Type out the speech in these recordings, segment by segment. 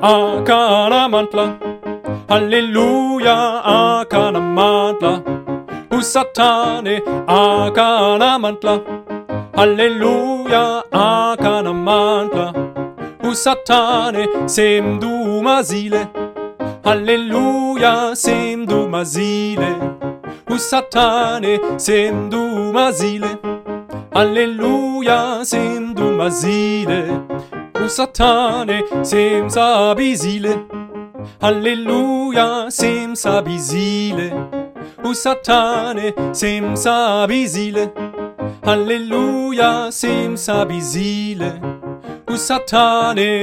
akana mantla. Halleluja, akana mantla. Satane, akana mantla. Halleluja, akana mantla. Satane, sem du mazile. Halleluja, sem du mazile. Satane, sem du mazile. Halleluja, sem du mazile. Satane, sem sabizile. Halleluja, sem sabizile. Satane, sem sabizile. Halleluja, sem sabizile. Satane.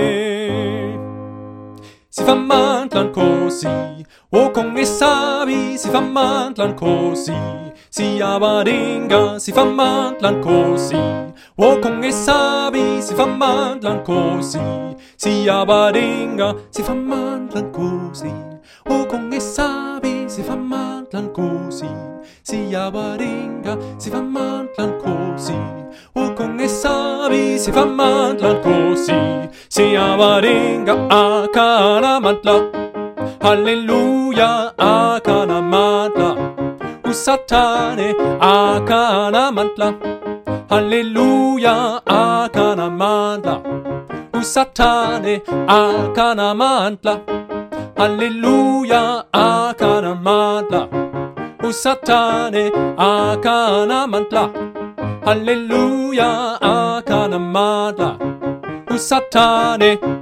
Si fa mantlan così, o con e sabi si fa mantlan così. Si abaringa si fa mantlan così, o con e sabi si fa mantlan così. Si abaringa si fa mantlan così, o con e sabi si fa mantlan così. Si abaringa si fa mantlan così, o con e sabi si fa mantlan così. Si abaringa akana mantla. Halleluja, akana mantla. Satane, akana mantla. Halleluja, akana mantla. Satane, akana mantla. Halleluja, akana mantla. Satane, akana mantla. Halleluja, akana mantla. Satane.